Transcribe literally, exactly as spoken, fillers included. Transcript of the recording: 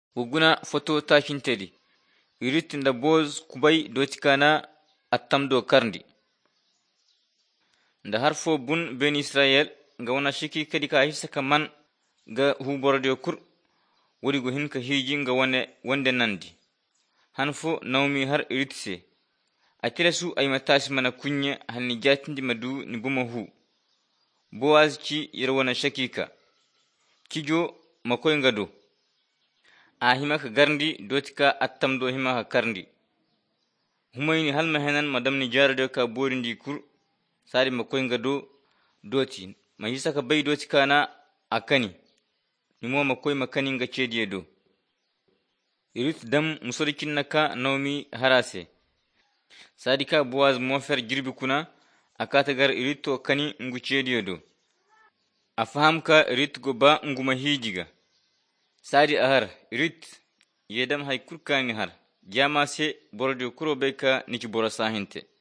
Wuguna foto takinteli iritin da boz kubai dotikana attamdo karndi da harfo bun ben Israel ga wana shiki kadi ka hisa kaman ga hubordo kur wuri go hinka hijin ga wane wande nandi hanfo naumi har iritse atira su ay matasi mana kunya hanni jatindi madu ni buma hu boaz ci yerwana shakika kijo makoy ngado a himaka garndi dotika attamdo himaka karndi humayni halma henan madam ni jardo ka borindi kur sari makoy ngado doti ma hisaka bay dotika na akani nimo makoy makani nga cediye do irit dam musorikin naka nawmi harase sadika boaz mofer jirbi kuna akata gar irito kani ngu cediye do afahamka irit go ba nguma hijiga sadi ahar irit yedam hay kurkani har jama se bordo kuro beka niki borasa hinte